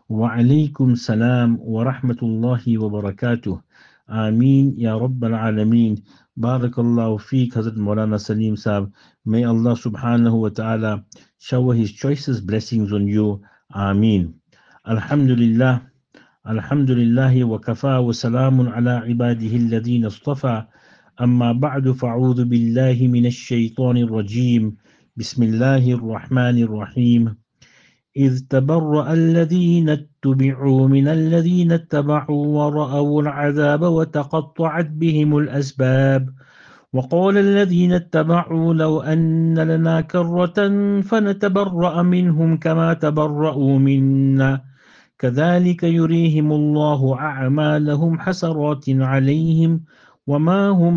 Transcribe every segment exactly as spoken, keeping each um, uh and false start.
وعليكم السلام ورحمة الله وبركاته. Ameen Ya Rabbal Alameen. Barakallahu feek, Hazrat Maulana Salim Saab. May Allah subhanahu wa ta'ala shower His choicest blessings on you. Ameen. Alhamdulillah. Alhamdulillah wa kafa wa salamun ala ibadihi alladhina istafa. أما بعد فأعوذ بالله من الشيطان الرجيم. بسم الله الرحمن الرحيم. إذ تبرأ الذين اتبعوا من الذين اتبعوا ورأوا العذاب وتقطعت بهم الأسباب وقال الذين اتبعوا لو أن لنا كرة فنتبرأ منهم كما تبرأوا منا كذلك يريهم الله أعمالهم حسرات عليهم وما هم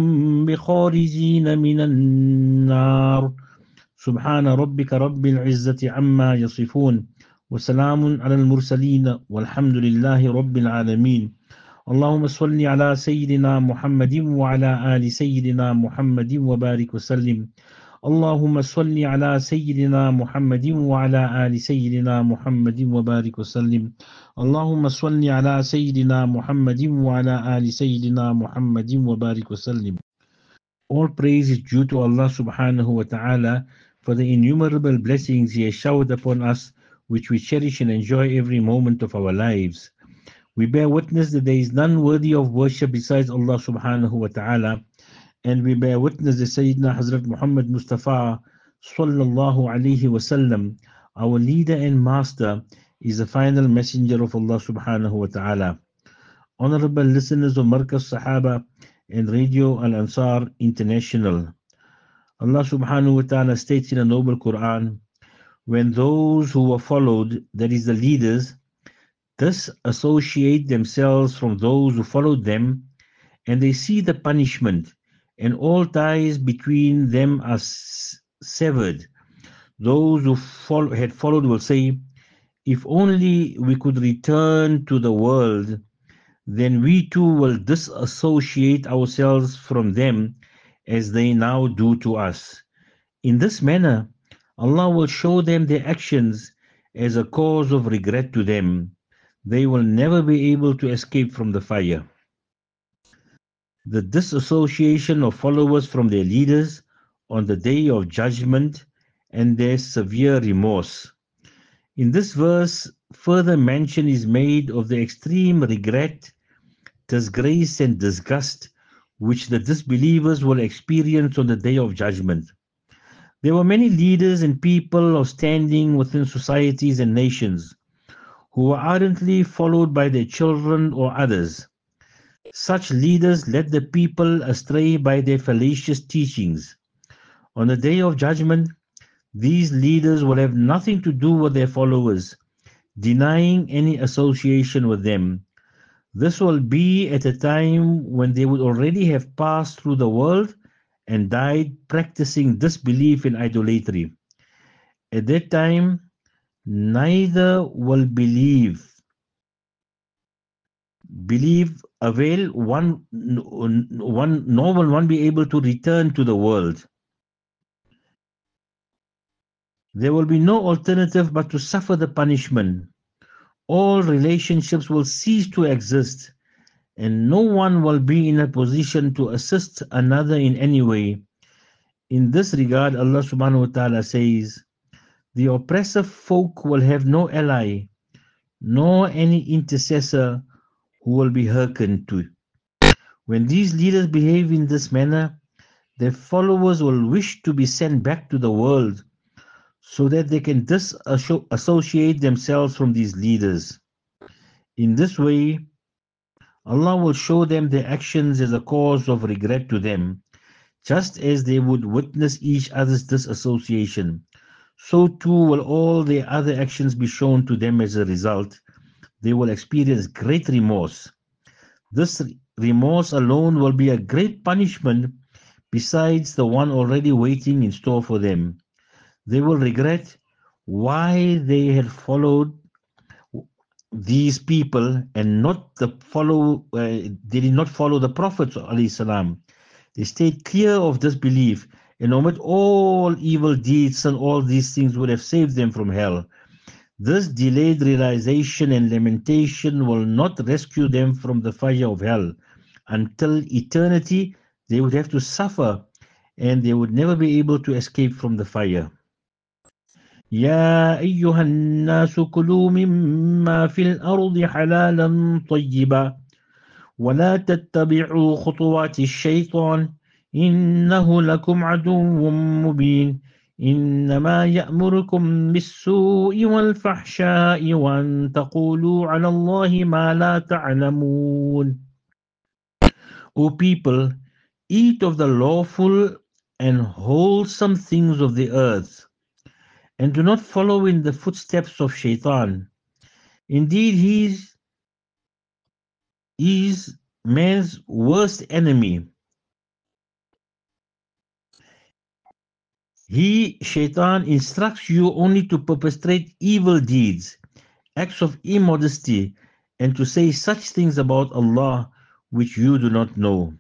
بخارجين من النار. سبحان ربك رب العزة عما يصفون وسلام على المرسلين والحمد لله رب العالمين. اللهم صل على سيدنا محمد وعلى آل سيدنا محمد وبارك وسلم. اللهم صل على سيدنا محمد وعلى آل سيدنا محمد وبارك وسلم. اللهم صل على سيدنا محمد وعلى آل سيدنا محمد وبارك وسلم. All praise is due to Allah subhanahu wa ta'ala for the innumerable blessings He has showered upon us, which we cherish and enjoy every moment of our lives. We bear witness that there is none worthy of worship besides Allah subhanahu wa ta'ala, and we bear witness that Sayyidina Hazrat Muhammad Mustafa sallallahu alayhi wasallam, our leader and master, is the final messenger of Allah subhanahu wa ta'ala. Honorable listeners of Markaz Sahaba and Radio Al Ansar International, Allah subhanahu wa ta'ala states in the noble Quran, when those who were followed, that is the leaders, disassociate themselves from those who followed them, and they see the punishment, and all ties between them are severed, those who follow, had followed will say, if only we could return to the world, then we too will disassociate ourselves from them as they now do to us. In this manner, Allah will show them their actions as a cause of regret to them. They will never be able to escape from the fire. The disassociation of followers from their leaders on the day of judgment and their severe remorse. In this verse, further mention is made of the extreme regret, disgrace and disgust which the disbelievers will experience on the day of judgment. There were many leaders and people of standing within societies and nations who were ardently followed by their children or others. Such leaders led the people astray by their fallacious teachings. On the day of judgment, these leaders will have nothing to do with their followers, denying any association with them. This will be at a time when they would already have passed through the world and died practicing disbelief in idolatry. At that time, neither will believe believe avail one, one nor will one be able to return to the world. There will be no alternative but to suffer the punishment. All relationships will cease to exist, and no one will be in a position to assist another in any way. In this regard, Allah subhanahu wa ta'ala says, the oppressive folk will have no ally, nor any intercessor who will be hearkened to. When these leaders behave in this manner, their followers will wish to be sent back to the world so that they can disassociate themselves from these leaders. In this way, Allah will show them their actions as a cause of regret to them, just as they would witness each other's disassociation. So too will all their other actions be shown to them as a result. They will experience great remorse. This remorse alone will be a great punishment besides the one already waiting in store for them. They will regret why they had followed these people and not the follow. Uh, they did not follow the Prophet alayhi salam. They stayed clear of disbelief and omit all evil deeds, and all these things would have saved them from hell. This delayed realization and lamentation will not rescue them from the fire of hell. Until eternity, they would have to suffer and they would never be able to escape from the fire. يا أيها الناس كلوا مما في الأرض حلالا طيبا ولا تتبعوا خطوات الشيطان إنه لكم عدو مبين إنما يأمركم بالسوء والفحشاء وأن تقولوا على الله ما لا تعلمون. O people, eat of the lawful and wholesome things of the earth, and do not follow in the footsteps of Shaitan. Indeed, he is, he is man's worst enemy. He, Shaitan, instructs you only to perpetrate evil deeds, acts of immodesty, and to say such things about Allah which you do not know.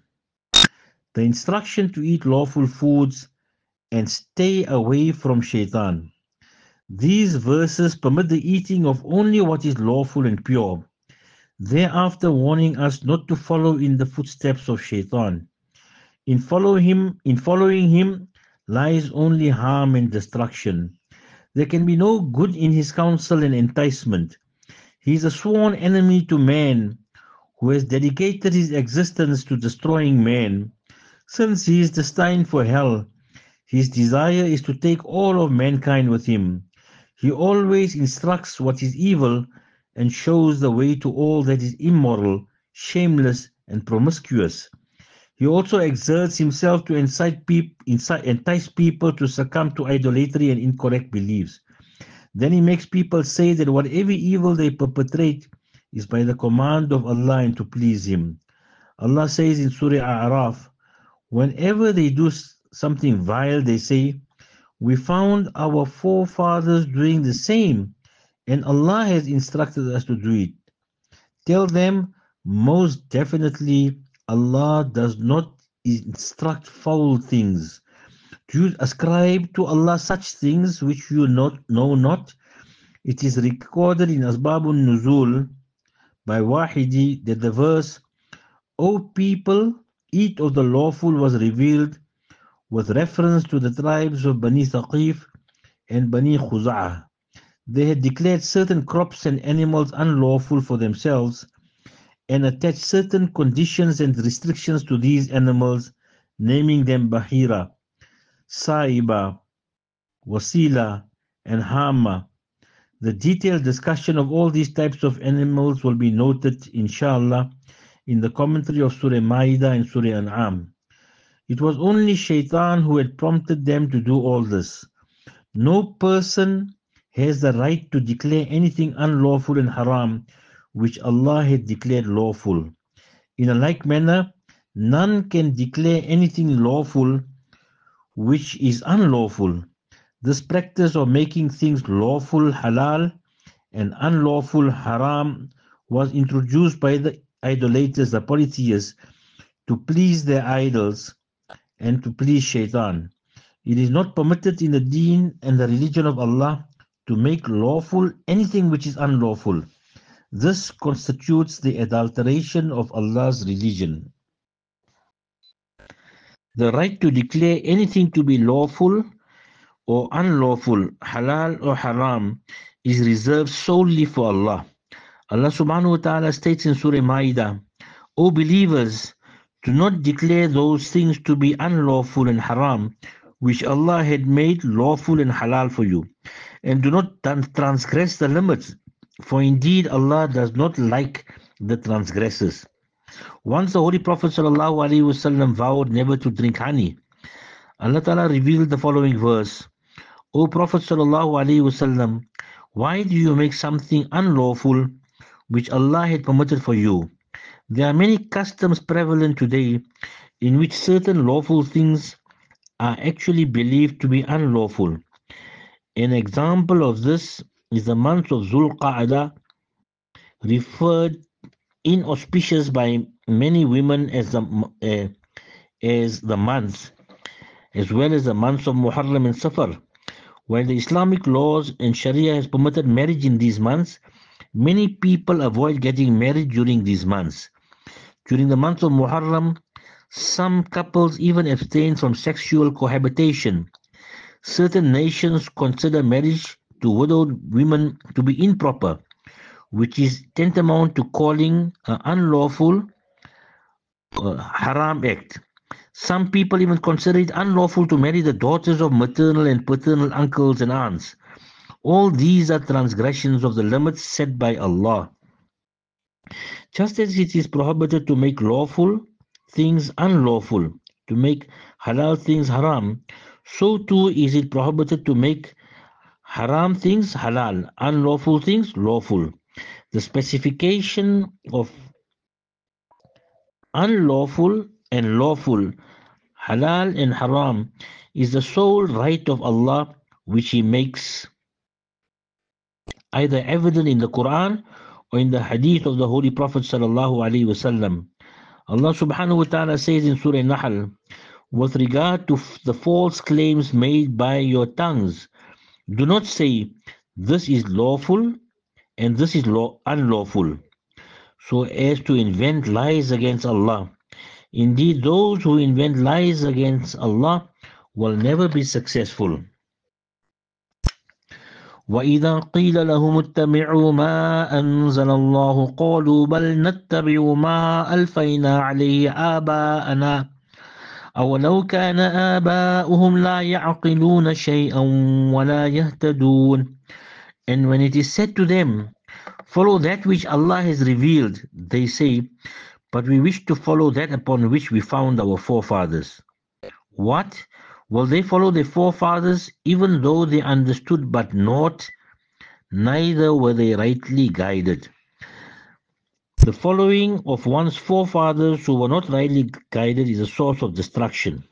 The instruction to eat lawful foods and stay away from Shaitan. These verses permit the eating of only what is lawful and pure, thereafter warning us not to follow in the footsteps of Shaitan. In following him, in following him lies only harm and destruction. There can be no good in his counsel and enticement. He is a sworn enemy to man, who has dedicated his existence to destroying man. Since he is destined for hell, his desire is to take all of mankind with him. He always instructs what is evil and shows the way to all that is immoral, shameless, and promiscuous. He also exerts himself to incite peop- incite, entice people to succumb to idolatry and incorrect beliefs. Then he makes people say that whatever evil they perpetrate is by the command of Allah and to please Him. Allah says in Surah A'raf, whenever they do something vile, they say, we found our forefathers doing the same, and Allah has instructed us to do it. Tell them, most definitely, Allah does not instruct foul things. Do you ascribe to Allah such things which you not know not? It is recorded in Asbabun Nuzul by Wahidi that the verse, O people, eat of the lawful was revealed with reference to the tribes of Bani Thaqif and Bani Khuza'ah. They had declared certain crops and animals unlawful for themselves and attached certain conditions and restrictions to these animals, naming them Bahira, Saiba, Wasila, and Hama. The detailed discussion of all these types of animals will be noted, inshallah, in the commentary of Surah Ma'idah and Surah An'am. It was only Shaitan who had prompted them to do all this. No person has the right to declare anything unlawful and haram which Allah had declared lawful. In a like manner, none can declare anything lawful which is unlawful. This practice of making things lawful halal and unlawful haram was introduced by the idolaters, the polytheists, to please their idols and to please Shaitan. It is not permitted in the deen and the religion of Allah to make lawful anything which is unlawful. This constitutes the adulteration of Allah's religion. The right to declare anything to be lawful or unlawful, halal or haram, is reserved solely for Allah. Allah subhanahu wa ta'ala states in Surah Ma'idah, O believers, do not declare those things to be unlawful and haram, which Allah had made lawful and halal for you, and do not transgress the limits, for indeed Allah does not like the transgressors. Once the Holy Prophet sallallahu alaihi wasallam vowed never to drink honey. Allah Ta'ala revealed the following verse, O Prophet sallallahu alaihi wasallam, why do you make something unlawful which Allah had permitted for you? There are many customs prevalent today in which certain lawful things are actually believed to be unlawful. An example of this is the month of Dhul Qa'dah, referred inauspicious by many women as the uh, as the month, as well as the months of Muharram and Safar, While the Islamic laws and Sharia has permitted marriage in these months, many people avoid getting married during these months. During the month of Muharram, some couples even abstain from sexual cohabitation. Certain nations consider marriage to widowed women to be improper, which is tantamount to calling an unlawful uh, haram act. Some people even consider it unlawful to marry the daughters of maternal and paternal uncles and aunts. All these are transgressions of the limits set by Allah. Just as it is prohibited to make lawful things unlawful, to make halal things haram, so too is it prohibited to make haram things halal, unlawful things lawful. The specification of unlawful and lawful, halal and haram, is the sole right of Allah, which He makes either evident in the Quran or in the hadith of the Holy Prophet sallallahu alaihi wasallam. Allah subhanahu wa ta'ala says in Surah Nahl, with regard to the false claims made by your tongues, do not say, this is lawful and this is law unlawful, so as to invent lies against Allah. Indeed, those who invent lies against Allah will never be successful. وَإِذَا قِيلَ لَهُمُ اتَّبِعُوا مَا أَنزَلَ اللَّهُ قَالُوا بَلْ نَتَّبِعُ مَا أَلْفَيْنَا عَلَيْهِ آبَاءَنَا أَوَلَوْ كَانَ آبَاؤُهُمْ لَا يَعْقِلُونَ شَيْئًا وَلَا يَهْتَدُونَ. And when it is said to them, follow that which Allah has revealed, they say, but we wish to follow that upon which we found our forefathers. What? Will they follow their forefathers, even though they understood but not? Neither were they rightly guided. The following of one's forefathers who were not rightly guided is a source of destruction.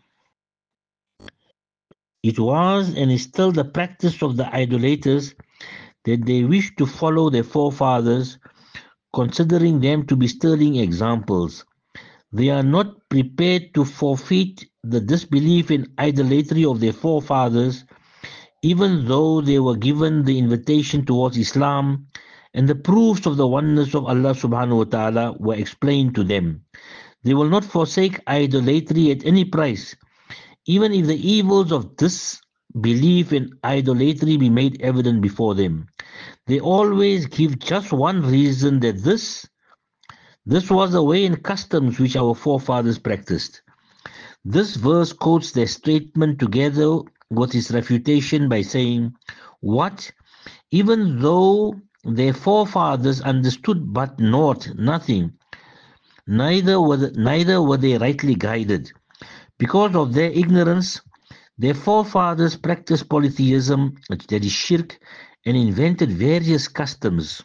It was and is still the practice of the idolaters that they wish to follow their forefathers, considering them to be sterling examples. They are not prepared to forfeit the disbelief in idolatry of their forefathers, even though they were given the invitation towards Islam and the proofs of the oneness of Allah subhanahu wa ta'ala were explained to them. They will not forsake idolatry at any price, even if the evils of disbelief in idolatry be made evident before them. They always give just one reason, that this This was the way and customs which our forefathers practiced. This verse quotes their statement together with its refutation by saying, what? Even though their forefathers understood but not, nothing, neither were, the, neither were they rightly guided. Because of their ignorance, their forefathers practiced polytheism, that is shirk, and invented various customs.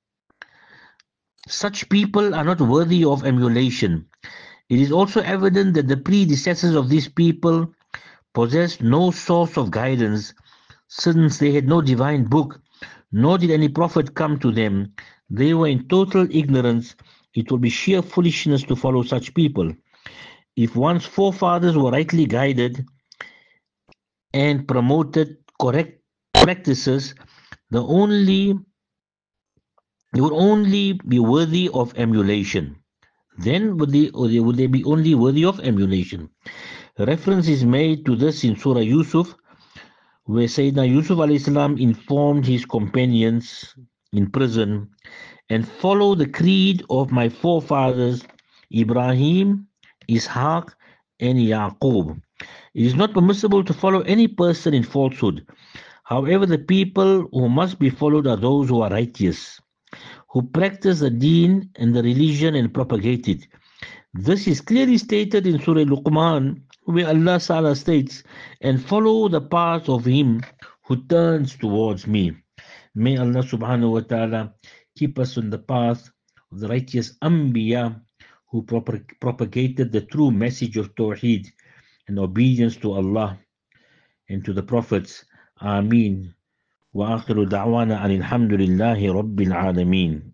Such people are not worthy of emulation. It is also evident that the predecessors of these people possessed no source of guidance, since they had no divine book, nor did any prophet come to them. They were in total ignorance. It would be sheer foolishness to follow such people. If one's forefathers were rightly guided and promoted correct practices, the only They would only be worthy of emulation. Then would they, or they, would they be only worthy of emulation? Reference is made to this in Surah Yusuf, where Sayyidina Yusuf alayhi salam informed his companions in prison, and follow the creed of my forefathers Ibrahim, Ishaq, and Yaqub. It is not permissible to follow any person in falsehood. However, the people who must be followed are those who are righteous, who practice the deen and the religion and propagate it. This is clearly stated in Surah Luqman, where Allah Ta'ala states, and follow the path of him who turns towards me. May Allah subhanahu wa ta'ala keep us on the path of the righteous Anbiya who prop- propagated the true message of Tawheed and obedience to Allah and to the Prophets. Ameen. وآخر دعوانا أن الحمد لله رب العالمين.